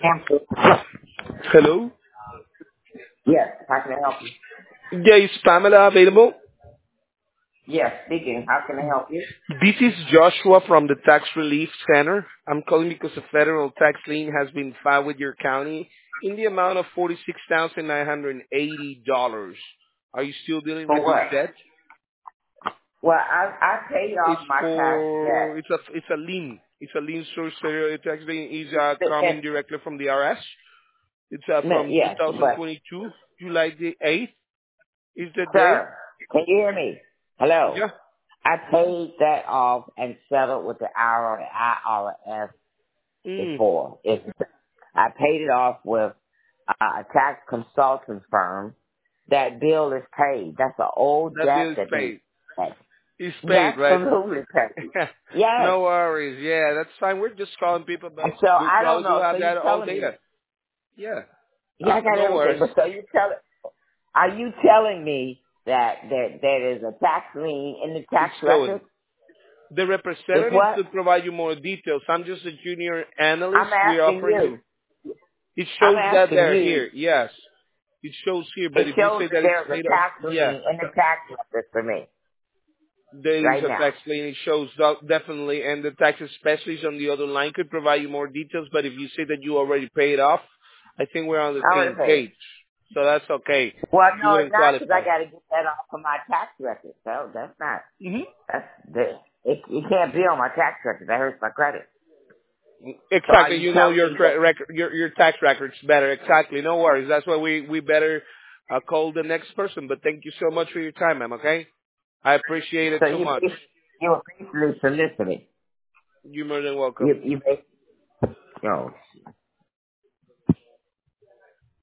Answer. Hello? Yes, how can I help you? Yeah, is Pamela available? Yes, speaking. How can I help you? This is Joshua from the Tax Relief Center. I'm calling because a federal tax lien has been filed with your county in the amount of $46,980. Are you still dealing For with this what? debt? Well, I paid It's off my tax for debt. it's a lien. It's a lien source tax lien is coming And, directly from the IRS. It's from yes, but 2022, July the 8th is the date. sir, can you hear me? Hello. Yeah. I paid that off and settled with the IRS Mm, before. I paid it off with a tax consulting firm. That bill is paid. That's an old that bill debt is that they paid. It's paid, right? absolutely paid. Yes. No worries. Yeah, that's fine. We're just calling people, but So we I don't probably do know. So have you that all telling me? data. Yeah. Yeah, I got No everything. worries. But so you tell are you telling me that there is a tax lien in the It's tax showing. record? The It's representative what? could provide you more details. I'm just a junior analyst. I'm We're asking offering you. you. It I'm shows that asking they're you. here. Yes. It shows here, but It if you shows say that that it's there's a paid off, tax yeah. lien in the tax record for me There is right a now. tax lien. It shows definitely, and the tax specialist on the other line could provide you more details. But if you say that you already paid off, I think we're on the I same already paid. page. So that's okay. Well, You no, it's wouldn't not because I qualify. got to get that off of my tax record. So that's not. Hmm. That's it can't be on my tax record. That hurts my credit. So are Exactly. you You know telling your me that? record, your tax records better. Exactly. No worries. That's why we better call the next person. But thank you so much for your time, ma'am. Okay. I appreciate it So so much. you were basically soliciting. You're more than welcome. You know.